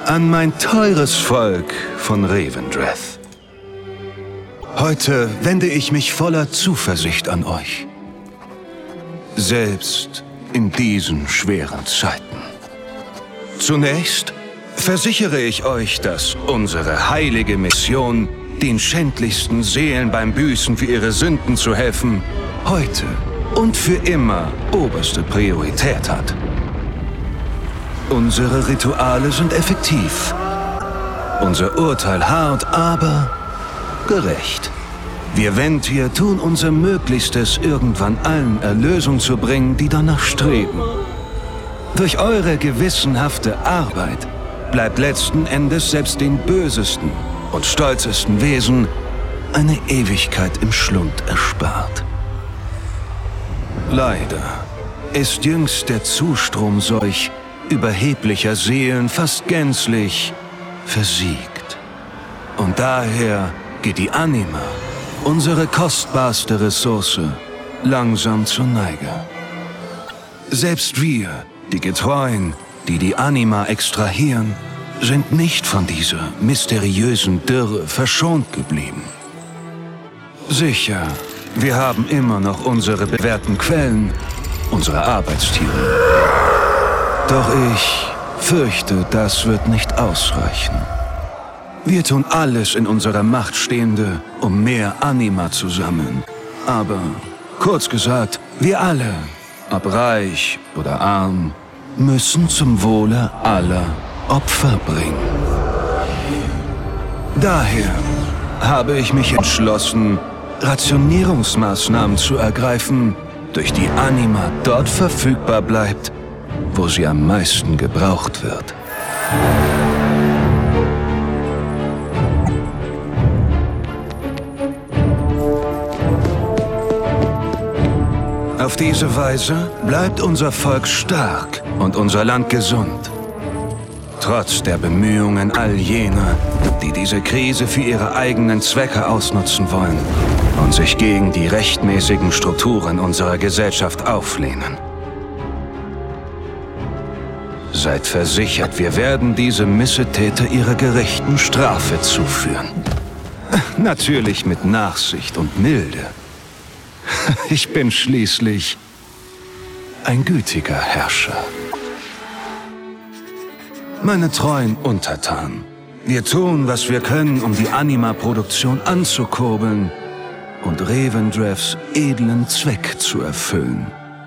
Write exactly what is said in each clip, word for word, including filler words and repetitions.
An mein teures Volk von Revendreth. Heute wende ich mich voller Zuversicht an euch. Selbst in diesen schweren Zeiten. Zunächst versichere ich euch, dass unsere heilige Mission, den schändlichsten Seelen beim Büßen für ihre Sünden zu helfen, heute und für immer oberste Priorität hat. Unsere Rituale sind effektiv. Unser Urteil hart, aber gerecht. Wir Venthyr tun unser Möglichstes, irgendwann allen Erlösung zu bringen, die danach streben. Durch eure gewissenhafte Arbeit bleibt letzten Endes selbst den bösesten und stolzesten Wesen eine Ewigkeit im Schlund erspart. Leider ist jüngst der Zustrom solch überheblicher Seelen fast gänzlich versiegt. Und daher geht die Anima, unsere kostbarste Ressource, langsam zur Neige. Selbst wir, die Getreuen, die die Anima extrahieren, sind nicht von dieser mysteriösen Dürre verschont geblieben. Sicher, wir haben immer noch unsere bewährten Quellen, unsere Arbeitstiere. Doch ich fürchte, das wird nicht ausreichen. Wir tun alles in unserer Macht Stehende, um mehr Anima zu sammeln. Aber, kurz gesagt, wir alle, ob reich oder arm, müssen zum Wohle aller Opfer bringen. Daher habe ich mich entschlossen, Rationierungsmaßnahmen zu ergreifen, durch die Anima dort verfügbar bleibt, wo sie am meisten gebraucht wird. Auf diese Weise bleibt unser Volk stark und unser Land gesund. Trotz der Bemühungen all jener, die diese Krise für ihre eigenen Zwecke ausnutzen wollen und sich gegen die rechtmäßigen Strukturen unserer Gesellschaft auflehnen. Seid versichert, wir werden diese Missetäter ihrer gerechten Strafe zuführen. Natürlich mit Nachsicht und Milde. Ich bin schließlich ein gütiger Herrscher. Meine treuen Untertanen, wir tun, was wir können, um die Anima-Produktion anzukurbeln und Revendreths edlen Zweck zu erfüllen.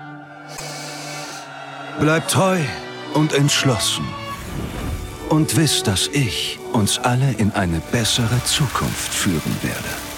Bleibt treu und entschlossen und wisst, dass ich uns alle in eine bessere Zukunft führen werde.